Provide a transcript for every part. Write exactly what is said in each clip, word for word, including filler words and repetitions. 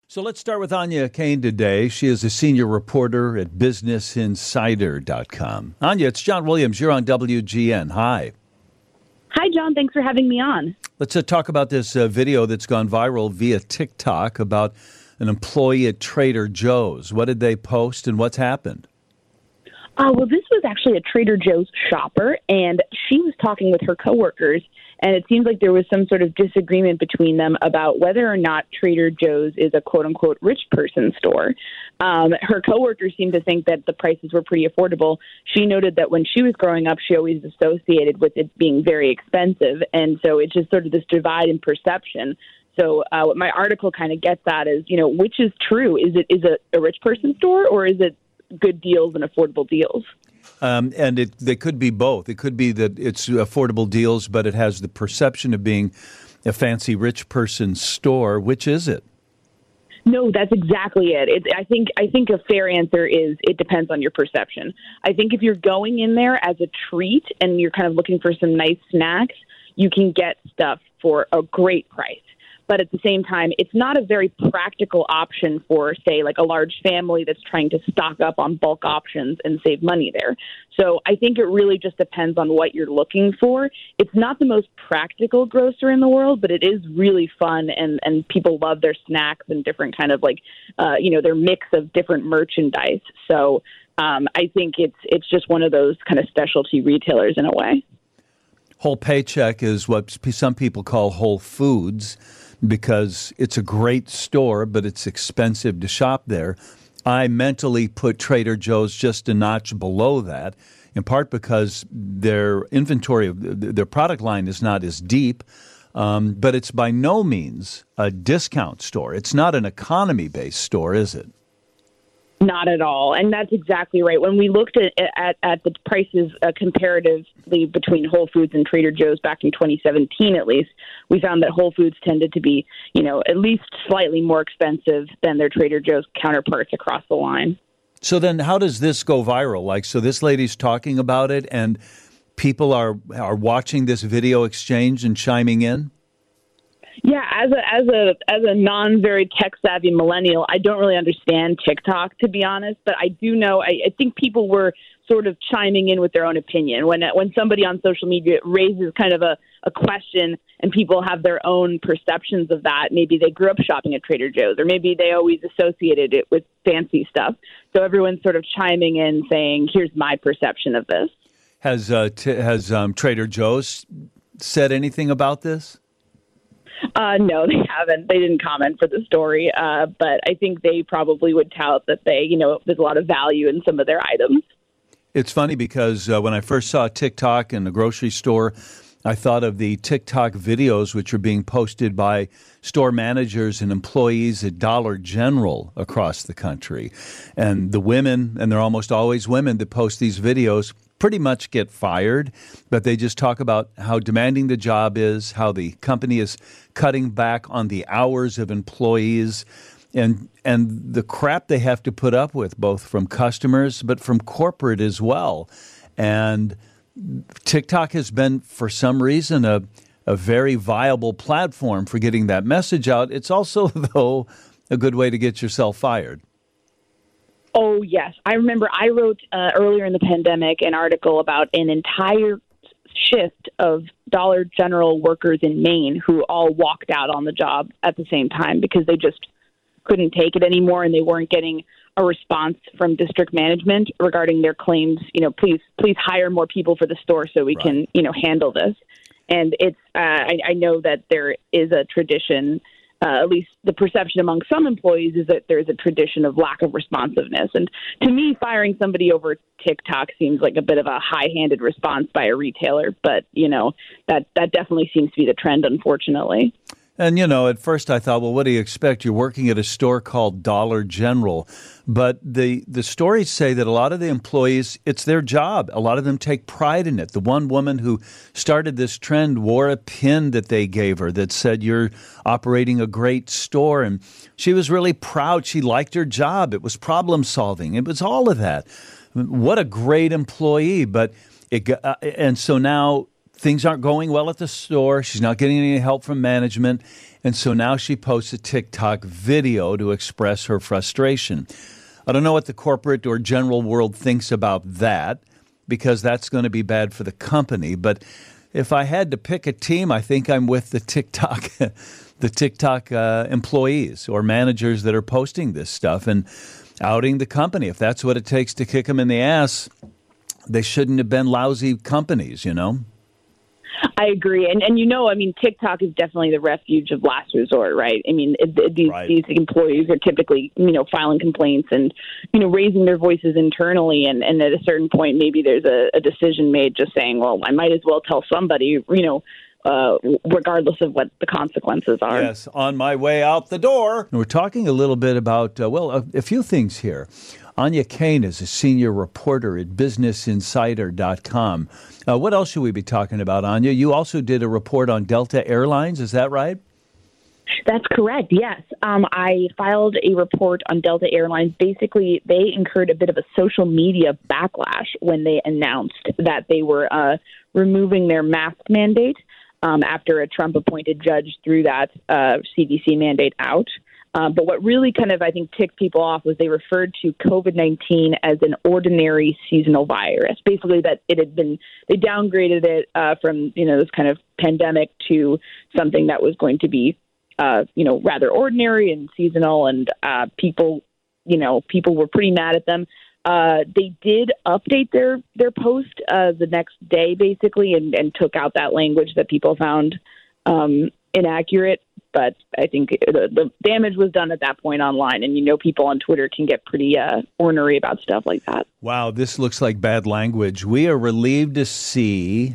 So let's start with Anya Kane today. She is a senior reporter at business insider dot com. Anya, it's John Williams. You're on W G N. Hi. Hi, John. Thanks for having me on. Let's uh, talk about this uh, video that's gone viral via TikTok about an employee at Trader Joe's. What did they post and what's happened? Uh, well, this was actually a Trader Joe's shopper, and she was talking with her coworkers, and it seems like there was some sort of disagreement between them about whether or not Trader Joe's is a quote-unquote rich person store. Um, her coworkers seemed to think that the prices were pretty affordable. She noted that when she was growing up, she always associated with it being very expensive, and so it's just sort of this divide in perception. So uh, what my article kind of gets at is, you know, which is true? Is it is it a rich person store, or is it good deals and affordable deals? Um, and it they could be both. It could be that it's affordable deals, but it has the perception of being a fancy rich person store. Which is it? No, that's exactly it. it. I think I think a fair answer is it depends on your perception. I think if you're going in there as a treat and you're kind of looking for some nice snacks, you can get stuff for a great price. But at the same time, it's not a very practical option for, say, like a large family that's trying to stock up on bulk options and save money there. So I think it really just depends on what you're looking for. It's not the most practical grocer in the world, but it is really fun, and, and people love their snacks and different kind of like, uh, you know, their mix of different merchandise. So um, I think it's it's just one of those kind of specialty retailers in a way. Whole Paycheck is what some people call Whole Foods, because it's a great store, but it's expensive to shop there. I mentally put Trader Joe's just a notch below that, in part because their inventory, their product line is not as deep, um, but it's by no means a discount store. It's not an economy-based store, is it? Not at all. And that's exactly right. When we looked at at, at the prices uh, comparatively between Whole Foods and Trader Joe's back in twenty seventeen, at least, we found that Whole Foods tended to be, you know, at least slightly more expensive than their Trader Joe's counterparts across the line. So then how does this go viral? Like, so this lady's talking about it and people are, are watching this video exchange and chiming in? Yeah, as a as a as a non very tech savvy millennial, I don't really understand TikTok, to be honest. But I do know I, I think people were sort of chiming in with their own opinion when when somebody on social media raises kind of a, a question and people have their own perceptions of that. Maybe they grew up shopping at Trader Joe's, or maybe they always associated it with fancy stuff. So everyone's sort of chiming in, saying, "Here's my perception of this." Has uh, t- has um, Trader Joe's said anything about this? Uh, no, they haven't. They didn't comment for the story, uh, but I think they probably would tout that they, you know, there's a lot of value in some of their items. It's funny because uh, when I first saw TikTok in the grocery store, I thought of the TikTok videos which are being posted by store managers and employees at Dollar General across the country. And the women, and they're almost always women that post these videos, pretty much get fired, but they just talk about how demanding the job is, how the company is cutting back on the hours of employees, and and the crap they have to put up with, both from customers but from corporate as well. And TikTok has been, for some reason, a, a very viable platform for getting that message out. It's also, though, a good way to get yourself fired. Oh, yes. I remember I wrote uh, earlier in the pandemic an article about an entire shift of Dollar General workers in Maine who all walked out on the job at the same time because they just couldn't take it anymore and they weren't getting a response from district management regarding their claims, you know, please, please hire more people for the store so we right. can, you know, handle this. And it's, uh, I, I know that there is a tradition, uh, at least the perception among some employees is that there's a tradition of lack of responsiveness. And to me, firing somebody over TikTok seems like a bit of a high-handed response by a retailer. But, you know, that, that definitely seems to be the trend, unfortunately. And, you know, at first I thought, well, what do you expect? You're working at a store called Dollar General. But the, the stories say that a lot of the employees, it's their job. A lot of them take pride in it. The one woman who started this trend wore a pin that they gave her that said, you're operating a great store. And she was really proud. She liked her job. It was problem solving. It was all of that. What a great employee. But it, uh, and so now things aren't going well at the store. She's not getting any help from management. And so now she posts a TikTok video to express her frustration. I don't know what the corporate or general world thinks about that, because that's going to be bad for the company. But if I had to pick a team, I think I'm with the TikTok, the TikTok uh, employees or managers that are posting this stuff and outing the company. If that's what it takes to kick them in the ass, they shouldn't have been lousy companies, you know? I agree. And, and you know, I mean, TikTok is definitely the refuge of last resort, right? I mean, it, it, these, right. these employees are typically, you know, filing complaints and, you know, raising their voices internally. And, and at a certain point, maybe there's a, a decision made just saying, well, I might as well tell somebody, you know, uh, regardless of what the consequences are. Yes, on my way out the door. We're talking a little bit about, uh, well, a, a few things here. Anya Kane is a senior reporter at business insider dot com. Uh, what else should we be talking about, Anya? You also did a report on Delta Airlines, is that right? That's correct, yes. Um, I filed a report on Delta Airlines. Basically, they incurred a bit of a social media backlash when they announced that they were uh, removing their mask mandate um, after a Trump-appointed judge threw that uh, C D C mandate out. Um, but what really kind of, I think, ticked people off was they referred to COVID nineteen as an ordinary seasonal virus. Basically, that it had been, they downgraded it uh, from, you know, this kind of pandemic to something that was going to be, uh, you know, rather ordinary and seasonal. And uh, people, you know, people were pretty mad at them. Uh, they did update their, their post uh, the next day, basically, and, and took out that language that people found um, inaccurate. But I think the, the damage was done at that point online. And, you know, people on Twitter can get pretty uh, ornery about stuff like that. Wow, this looks like bad language. We are relieved to see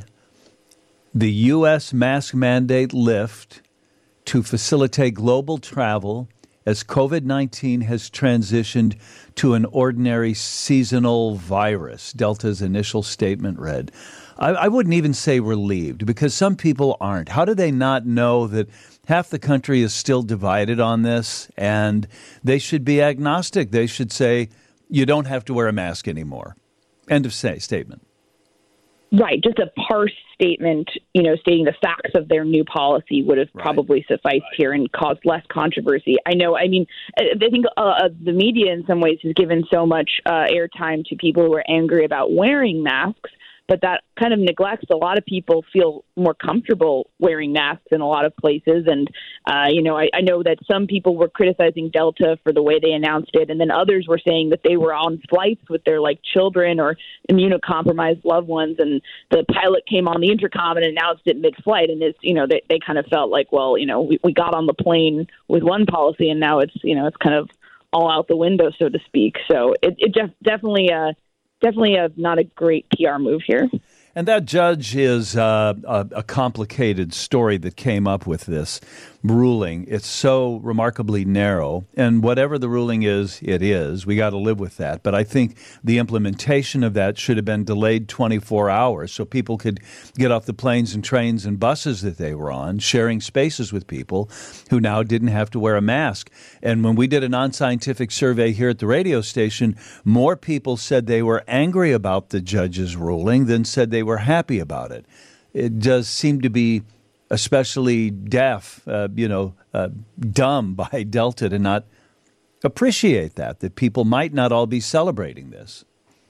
the U S mask mandate lift to facilitate global travel as COVID nineteen has transitioned to an ordinary seasonal virus, Delta's initial statement read. I, I wouldn't even say relieved, because some people aren't. How do they not know that half the country is still divided on this, and they should be agnostic? They should say, you don't have to wear a mask anymore. End of say statement. Right. Just a parse statement, you know, stating the facts of their new policy would have right. probably sufficed right. here and caused less controversy. I know. I mean, I think uh, the media in some ways has given so much uh, airtime to people who are angry about wearing masks, but that kind of neglects a lot of people feel more comfortable wearing masks in a lot of places. And, uh, you know, I, I know that some people were criticizing Delta for the way they announced it. And then others were saying that they were on flights with their like children or immunocompromised loved ones. And the pilot came on the intercom and announced it mid-flight. And it's, you know, they, they kind of felt like, well, you know, we, we got on the plane with one policy and now it's, you know, it's kind of all out the window, so to speak. So it, it def- definitely, uh, Definitely a, not a great P R move here. And that judge is uh, a, a complicated story that came up with this ruling. It's so remarkably narrow, and whatever the ruling is, it is. We got to live with that. But I think the implementation of that should have been delayed twenty-four hours so people could get off the planes and trains and buses that they were on, sharing spaces with people who now didn't have to wear a mask. And when we did a non-scientific survey here at the radio station, more people said they were angry about the judge's ruling than said they were happy about it. It does seem to be especially deaf, uh, you know, uh, dumb by Delta to not appreciate that, that people might not all be celebrating this.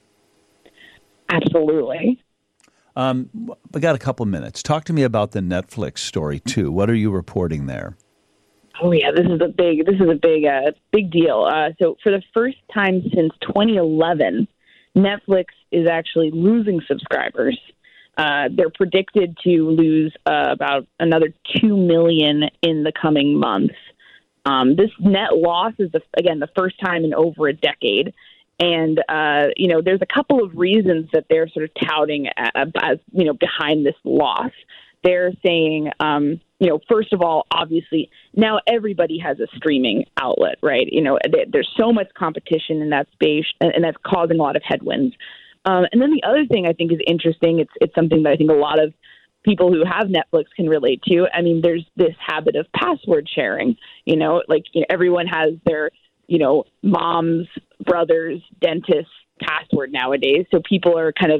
Absolutely. Um, we got a couple minutes. Talk to me about the Netflix story, too. What are you reporting there? Oh, yeah, this is a big, this is a big, uh, big deal. Uh, so for the first time since twenty eleven, Netflix is actually losing subscribers. Uh, they're predicted to lose uh, about another two million in the coming months. Um, this net loss is, the, again, the first time in over a decade. And, uh, you know, there's a couple of reasons that they're sort of touting as, as you know, behind this loss. They're saying, um, you know, first of all, obviously, now everybody has a streaming outlet, right? You know, there's so much competition in that space, and that's causing a lot of headwinds. Um, and then the other thing I think is interesting, it's it's something that I think a lot of people who have Netflix can relate to. I mean, there's this habit of password sharing, you know, like you know, everyone has their, you know, mom's, brother's, dentist's password nowadays. So people are kind of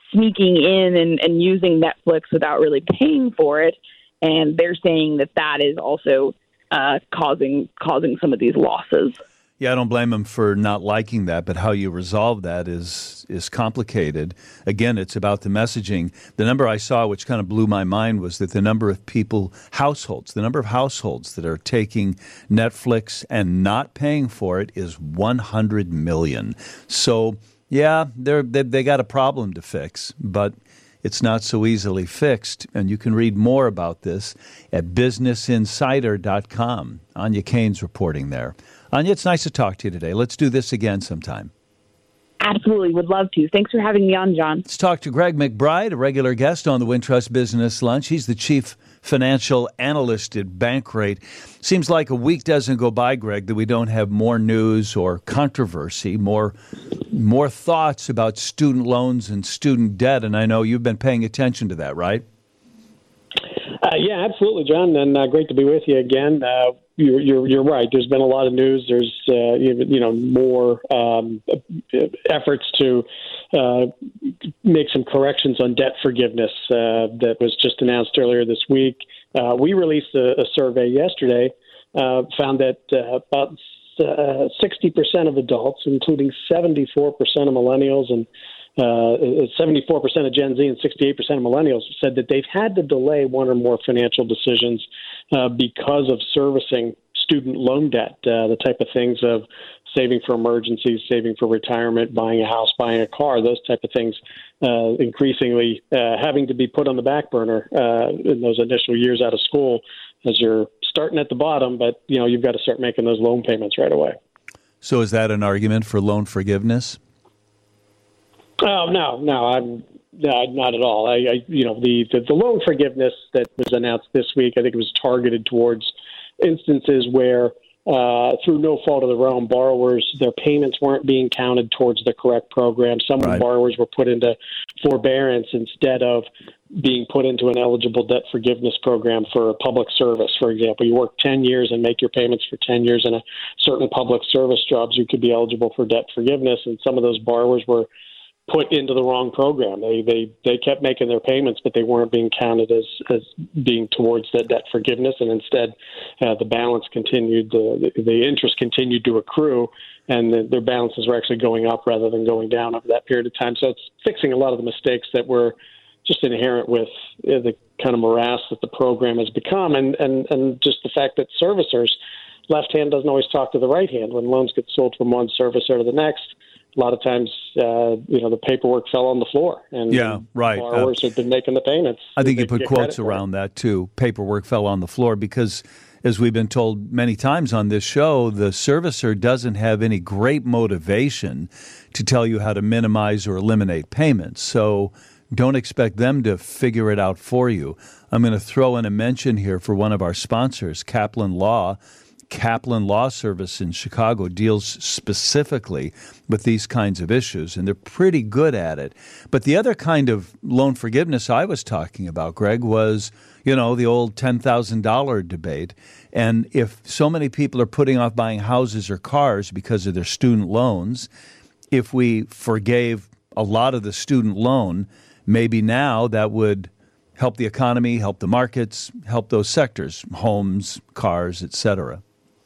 sneaking in and, and using Netflix without really paying for it. And they're saying that that is also uh, causing causing some of these losses. Yeah, I don't blame them for not liking that, but how you resolve that is is complicated. Again, it's about the messaging. The number I saw, which kind of blew my mind, was that the number of people, households, the number of households that are taking Netflix and not paying for it is one hundred million. So, yeah, they're, they they got a problem to fix, but it's not so easily fixed. And you can read more about this at business insider dot com. Anya Kane's reporting there. Anya, it's nice to talk to you today. Let's do this again sometime. Absolutely. Would love to. Thanks for having me on, John. Let's talk to Greg McBride, a regular guest on the Wintrust Business Lunch. He's the chief financial analyst at Bankrate. Seems like a week doesn't go by, Greg, that we don't have more news or controversy, more more thoughts about student loans and student debt. And I know you've been paying attention to that, right? Uh, yeah, absolutely, John, and uh, great to be with you again. Uh, you're, you're, you're right. There's been a lot of news. There's uh, you, you know more um, efforts to uh, make some corrections on debt forgiveness uh, that was just announced earlier this week. Uh, we released a, a survey yesterday, uh, found that uh, about uh, sixty percent of adults, including seventy-four percent of millennials and Uh, seventy-four percent of Gen Z and sixty-eight percent of millennials said that they've had to delay one or more financial decisions uh, because of servicing student loan debt, uh, the type of things of saving for emergencies, saving for retirement, buying a house, buying a car, those type of things, uh, increasingly uh, having to be put on the back burner uh, in those initial years out of school as you're starting at the bottom, but you know you've got to start making those loan payments right away. So is that an argument for loan forgiveness? Oh, no, no, I'm no, not at all. I, I you know, the, the, the loan forgiveness that was announced this week, I think it was targeted towards instances where, uh, through no fault of their own, borrowers, their payments weren't being counted towards the correct program. Some right. borrowers were put into forbearance instead of being put into an eligible debt forgiveness program for public service. For example, you work ten years and make your payments for ten years in a certain public service jobs, you could be eligible for debt forgiveness. And some of those borrowers were put into the wrong program. They they they kept making their payments, but they weren't being counted as as being towards that debt forgiveness, and instead uh, the balance continued, the the interest continued to accrue, and the, their balances were actually going up rather than going down over that period of time. So it's fixing a lot of the mistakes that were just inherent with uh, the kind of morass that the program has become, and and and just the fact that servicers, left hand doesn't always talk to the right hand. When loans get sold from one servicer to the next, a lot of times, uh, you know, the paperwork fell on the floor, and yeah, right. borrowers uh, had been making the payments. I think you put quotes around that too. Paperwork fell on the floor because, as we've been told many times on this show, the servicer doesn't have any great motivation to tell you how to minimize or eliminate payments. So don't expect them to figure it out for you. I'm going to throw in a mention here for one of our sponsors, Kaplan Law. Kaplan Law Service in Chicago deals specifically with these kinds of issues, and they're pretty good at it. But the other kind of loan forgiveness I was talking about, Greg, was, you know, the old ten thousand dollars debate. And if so many people are putting off buying houses or cars because of their student loans, if we forgave a lot of the student loan, maybe now that would help the economy, help the markets, help those sectors, homes, cars, et cetera.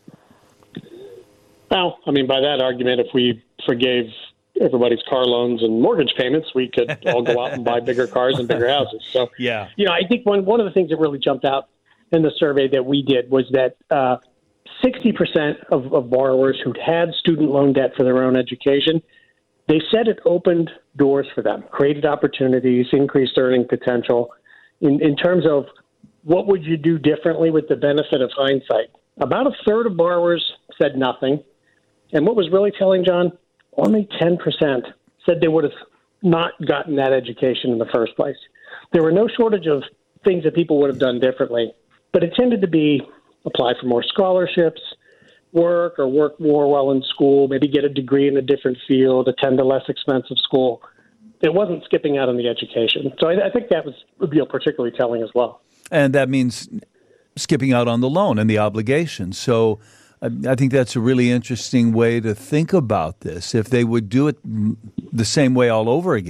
Well, I mean, by that argument, if we forgave everybody's car loans and mortgage payments, we could all go out and buy bigger cars and bigger houses. So, yeah, you know, I think one one of the things that really jumped out in the survey that we did was that uh, sixty percent of, of borrowers who'd had student loan debt for their own education, they said it opened doors for them, created opportunities, increased earning potential. In, in terms of what would you do differently with the benefit of hindsight, about a third of borrowers said nothing. And what was really telling, John, only ten percent said they would have not gotten that education in the first place. There were no shortage of things that people would have done differently, but it tended to be apply for more scholarships, work or work more while in school, maybe get a degree in a different field, attend a less expensive school. It wasn't skipping out on the education. So I, I think that was you know, particularly telling as well. And that means skipping out on the loan and the obligation. So I think that's a really interesting way to think about this. If they would do it the same way all over again,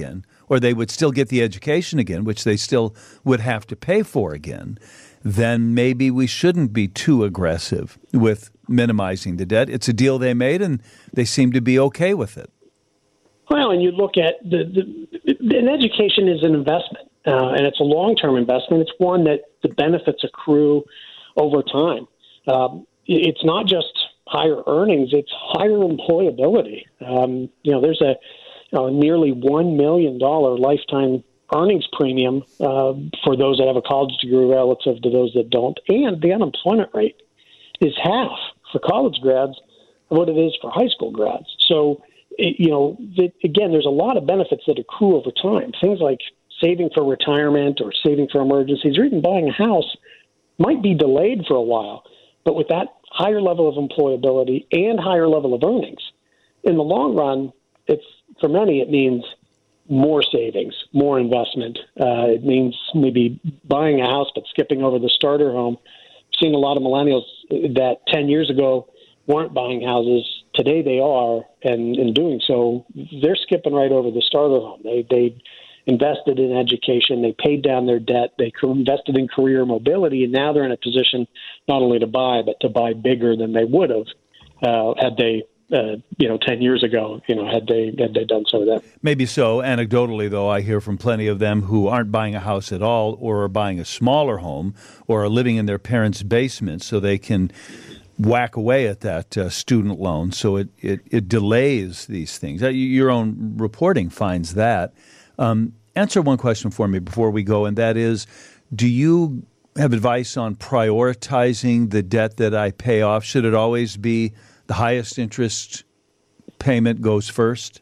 or they would still get the education again, which they still would have to pay for again, then maybe we shouldn't be too aggressive with minimizing the debt. It's a deal they made, and they seem to be okay with it. Well, and you look at the, the an education is an investment, uh, and it's a long-term investment. It's one that the benefits accrue over time. Um, it's not just higher earnings; it's higher employability. Um, you know, there's a you know, nearly one million dollar lifetime earnings premium uh, for those that have a college degree relative to those that don't, and the unemployment rate is half for college grads of what it is for high school grads. So, it, you know, the, again, there's a lot of benefits that accrue over time. Things like saving for retirement or saving for emergencies or even buying a house might be delayed for a while. But with that higher level of employability and higher level of earnings, in the long run, it's for many, it means more savings, more investment. Uh, it means maybe buying a house but skipping over the starter home. I've seen a lot of millennials that ten years ago weren't buying houses. Today they are, and in doing so, they're skipping right over the starter home. They they invested in education, they paid down their debt, they invested in career mobility, and now they're in a position not only to buy, but to buy bigger than they would have uh, had they Uh, you know, ten years ago, you know, had they had they done some of that. Maybe so. Anecdotally, though, I hear from plenty of them who aren't buying a house at all, or are buying a smaller home, or are living in their parents' basement so they can whack away at that uh, student loan. So it, it, it delays these things. Uh, your own reporting finds that. Um, answer one question for me before we go, and that is, do you have advice on prioritizing the debt that I pay off? Should it always be the highest interest payment goes first?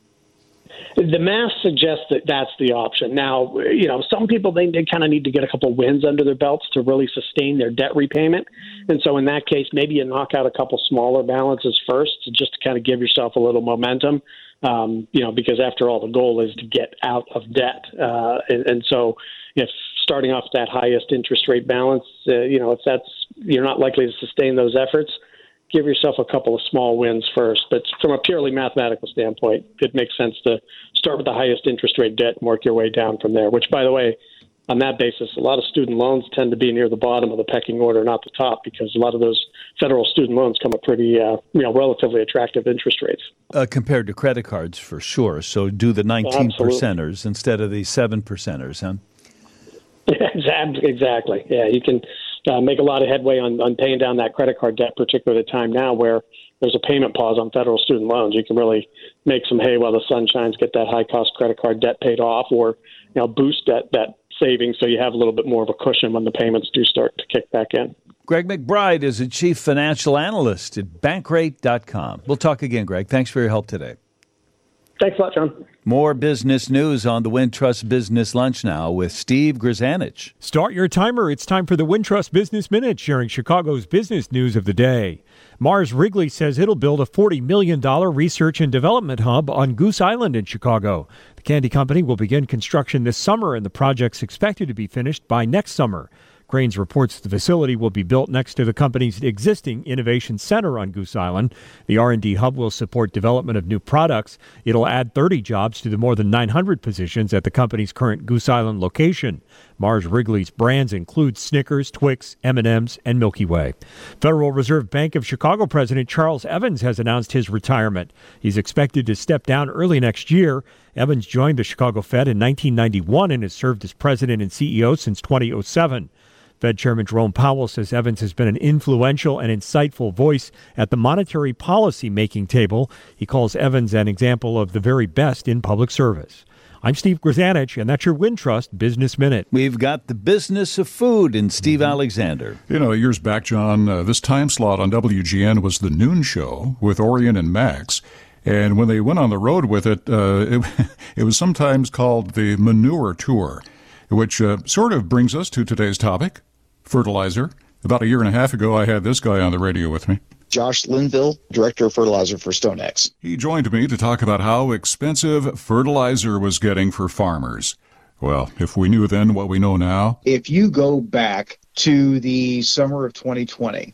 The math suggests that that's the option. Now, you know, some people, they, they kind of need to get a couple wins under their belts to really sustain their debt repayment. And so in that case, maybe you knock out a couple smaller balances first just to kind of give yourself a little momentum, um, you know, because after all, the goal is to get out of debt. Uh, and, and so if starting off that highest interest rate balance, uh, you know, if that's, you're not likely to sustain those efforts, give yourself a couple of small wins first. But from a purely mathematical standpoint, it makes sense to start with the highest interest rate debt and work your way down from there, which, by the way, on that basis, a lot of student loans tend to be near the bottom of the pecking order, not the top, because a lot of those federal student loans come at pretty, uh, you know, relatively attractive interest rates. Uh, compared to credit cards, for sure. So do the nineteen percenters instead of the seven percenters, huh? Exactly. Yeah, you can uh, make a lot of headway on, on paying down that credit card debt, particularly at a time now where there's a payment pause on federal student loans. You can really make some hay while the sun shines, get that high-cost credit card debt paid off, or you know, boost that, that savings so you have a little bit more of a cushion when the payments do start to kick back in. Greg McBride is a chief financial analyst at Bankrate dot com. We'll talk again, Greg. Thanks for your help today. Thanks a lot, John. More business news on the Wintrust Business Lunch now with Steve Grzanich. Start your timer. It's time for the Wintrust Business Minute, sharing Chicago's business news of the day. Mars Wrigley says it'll build a forty million dollars research and development hub on Goose Island in Chicago. The candy company will begin construction this summer, and the project's expected to be finished by next summer. Cranes reports the facility will be built next to the company's existing innovation center on Goose Island. The R and D hub will support development of new products. It'll add thirty jobs to the more than nine hundred positions at the company's current Goose Island location. Mars Wrigley's brands include Snickers, Twix, M and M's, and Milky Way. Federal Reserve Bank of Chicago President Charles Evans has announced his retirement. He's expected to step down early next year. Evans joined the Chicago Fed in nineteen ninety-one and has served as president and C E O since two thousand seven. Fed Chairman Jerome Powell says Evans has been an influential and insightful voice at the monetary policy making table. He calls Evans an example of the very best in public service. I'm Steve Grzanich, and that's your Wintrust Business Minute. We've got the business of food in Steve mm-hmm. Alexander. You know, years back, John, uh, this time slot on W G N was the noon show with Orion and Max. And when they went on the road with it, uh, it, it was sometimes called the Manure Tour, which uh, sort of brings us to today's topic. Fertilizer. About a year and a half ago, I had this guy on the radio with me. Josh Linville, Director of Fertilizer for StoneX. He joined me to talk about how expensive fertilizer was getting for farmers. Well, if we knew then what we know now. If you go back to the summer of twenty twenty,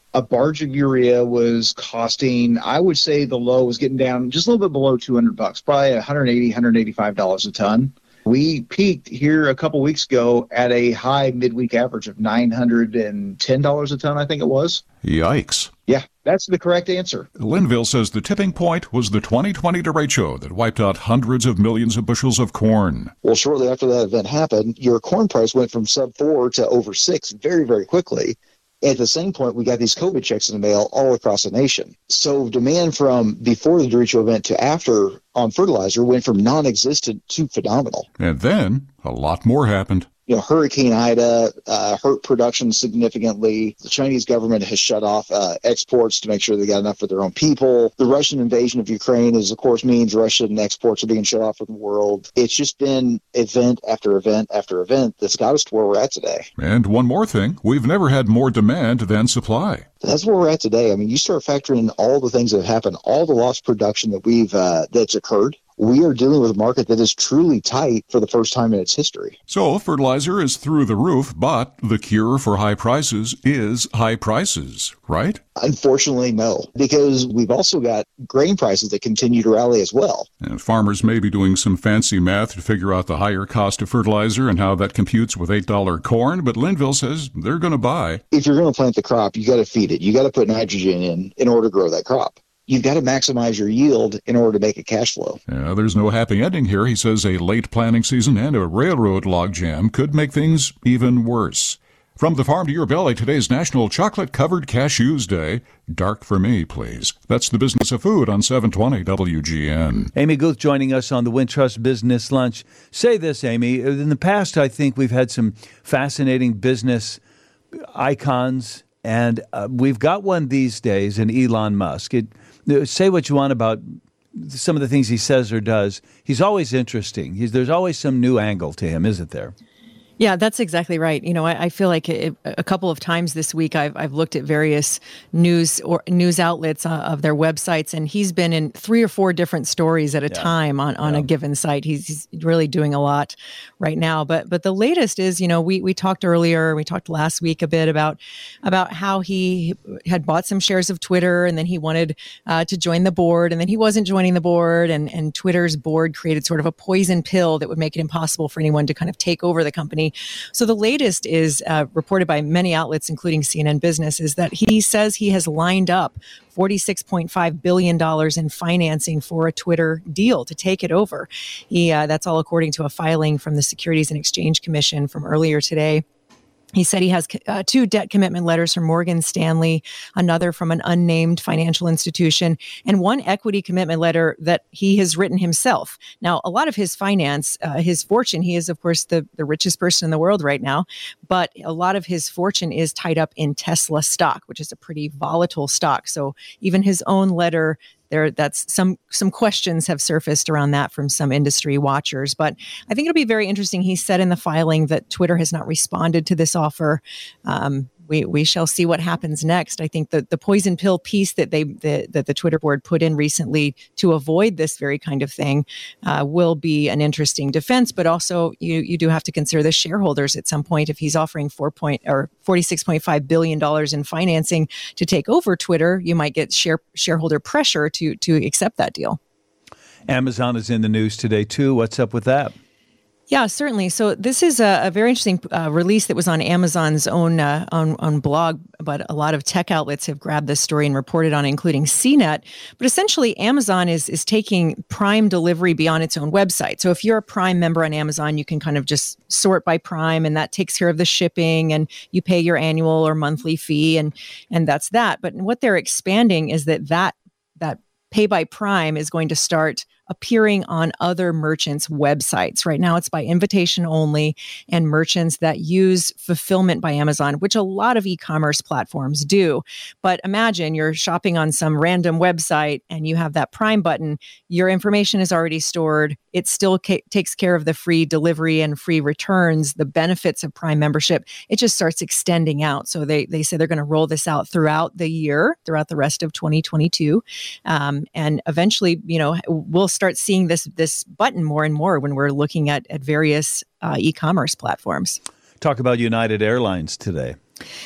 A barge of urea was costing, I would say the low was getting down just a little bit below two hundred bucks, probably one eighty, one eighty-five dollars a ton. We peaked here a couple weeks ago at a high midweek average of nine hundred ten dollars a ton, I think it was. Yikes. Yeah, that's the correct answer. Linville says the tipping point was the twenty twenty derecho that wiped out hundreds of millions of bushels of corn. Well, shortly after that event happened, your corn price went from sub four to over six very, very quickly. At the same point, we got these COVID checks in the mail all across the nation. So demand from before the derecho event to after on fertilizer went from non-existent to phenomenal. And then a lot more happened. You know, Hurricane Ida uh, hurt production significantly. The Chinese government has shut off uh, exports to make sure they got enough for their own people. The Russian invasion of Ukraine is, of course, means Russian exports are being shut off from the world. It's just been event after event after event that's got us to where we're at today. And one more thing, we've never had more demand than supply. That's where we're at today. I mean, you start factoring in all the things that have happened, all the lost production that we've uh, that's occurred. We are dealing with a market that is truly tight for the first time in its history. So fertilizer is through the roof, but the cure for high prices is high prices, right? Unfortunately, no, because we've also got grain prices that continue to rally as well. And farmers may be doing some fancy math to figure out the higher cost of fertilizer and how that computes with eight dollars corn, but Linville says they're going to buy. If you're going to plant the crop, you got to feed it. You got to put nitrogen in in order to grow that crop. You've got to maximize your yield in order to make a cash flow. Yeah, there's no happy ending here. He says a late planting season and a railroad logjam could make things even worse. From the farm to your belly, today's National Chocolate-Covered Cashews Day. Dark for me, please. That's the business of food on seven twenty W G N. Amy Guth joining us on the Wintrust Business Lunch. Say this, Amy. In the past, I think we've had some fascinating business icons, and uh, we've got one these days in Elon Musk. It, say what you want about some of the things he says or does. He's always interesting. He's, there's always some new angle to him, isn't there? Yeah, that's exactly right. You know, I, I feel like it, a couple of times this week I've I've looked at various news or news outlets uh, of their websites, and he's been in three or four different stories at a yeah. time on, on yeah. a given site. He's, he's really doing a lot right now. But but the latest is, you know, we we talked earlier, we talked last week a bit about about how he had bought some shares of Twitter, and then he wanted uh, to join the board, and then he wasn't joining the board, and and Twitter's board created sort of a poison pill that would make it impossible for anyone to kind of take over the company. So the latest is uh, reported by many outlets, including C N N Business, is that he says he has lined up forty-six point five billion dollars in financing for a Twitter deal to take it over. He, uh, that's all according to a filing from the Securities and Exchange Commission from earlier today. He said he has uh, two debt commitment letters from Morgan Stanley, another from an unnamed financial institution, and one equity commitment letter that he has written himself. Now, a lot of his finance, uh, his fortune, he is, of course, the, the richest person in the world right now, but a lot of his fortune is tied up in Tesla stock, which is a pretty volatile stock. So even his own letter There, that's some some questions have surfaced around that from some industry watchers. But I think it'll be very interesting. He said in the filing that Twitter has not responded to this offer. Um, we we shall see what happens next. I think that the poison pill piece that they the, that the Twitter board put in recently to avoid this very kind of thing uh, will be an interesting defense. But also, you you do have to consider the shareholders at some point. If he's offering four point or forty six point five billion dollars in financing to take over Twitter, you might get share shareholder pressure to to accept that deal. Amazon is in the news today too. What's up with that? Yeah, certainly. So this is a, a very interesting uh, release that was on Amazon's own, uh, own own blog, but a lot of tech outlets have grabbed this story and reported on it, including C net. But essentially, Amazon is is taking Prime delivery beyond its own website. So if you're a Prime member on Amazon, you can kind of just sort by Prime, and that takes care of the shipping, and you pay your annual or monthly fee, and and that's that. But what they're expanding is that that that pay by Prime is going to start appearing on other merchants' websites. Right now, it's by invitation only, and merchants that use fulfillment by Amazon, which a lot of e-commerce platforms do. But imagine you're shopping on some random website and you have that Prime button. Your information is already stored. It still ca- takes care of the free delivery and free returns, the benefits of Prime membership. It just starts extending out. So they they say they're going to roll this out throughout the year, throughout the rest of twenty twenty-two. Um, and eventually, you know, we'll start seeing this this button more and more when we're looking at, at various uh, e-commerce platforms. Talk about United Airlines today.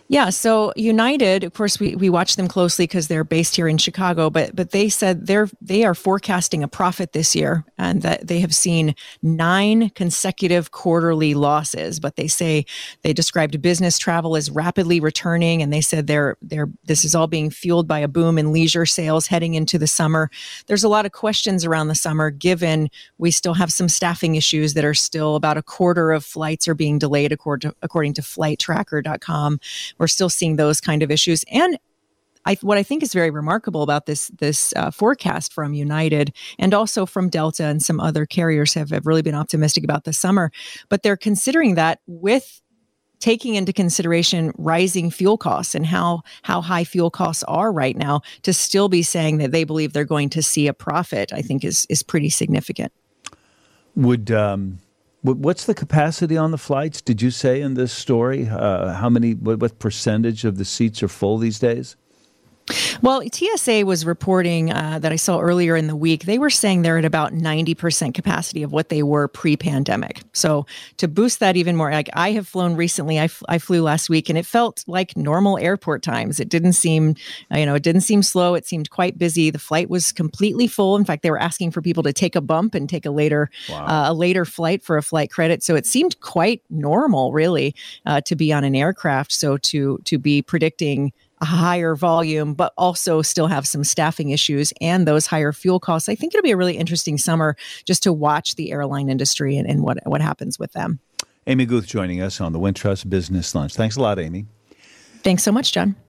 Yeah, so United, of course, we, we watch them closely because they're based here in Chicago, but but they said they're they are forecasting a profit this year, and that they have seen nine consecutive quarterly losses. But they say they described business travel as rapidly returning, and they said they're they're this is all being fueled by a boom in leisure sales heading into the summer. There's a lot of questions around the summer, given we still have some staffing issues that are still about a quarter of flights are being delayed, according to, according to flight tracker dot com. We're still seeing those kind of issues. And I, what I think is very remarkable about this this uh, forecast from United and also from Delta and some other carriers have, have really been optimistic about the summer. But they're considering that with taking into consideration rising fuel costs and how, how high fuel costs are right now, to still be saying that they believe they're going to see a profit, I think is is pretty significant. Would... Um What's the capacity on the flights? Did you say in this story uh, how many, what, what percentage of the seats are full these days? Well, T S A was reporting uh, that I saw earlier in the week, they were saying they're at about ninety percent capacity of what they were pre-pandemic. So to boost that even more, like I have flown recently, I, f- I flew last week and it felt like normal airport times. It didn't seem, you know, it didn't seem slow. It seemed quite busy. The flight was completely full. In fact, they were asking for people to take a bump and take a later, wow. uh, a later flight for a flight credit. So it seemed quite normal, really, uh, to be on an aircraft. So to to be predicting a higher volume, but also still have some staffing issues and those higher fuel costs. I think it'll be a really interesting summer just to watch the airline industry and, and what, what happens with them. Amy Guth joining us on the Wintrust Business Lunch. Thanks a lot, Amy. Thanks so much, John.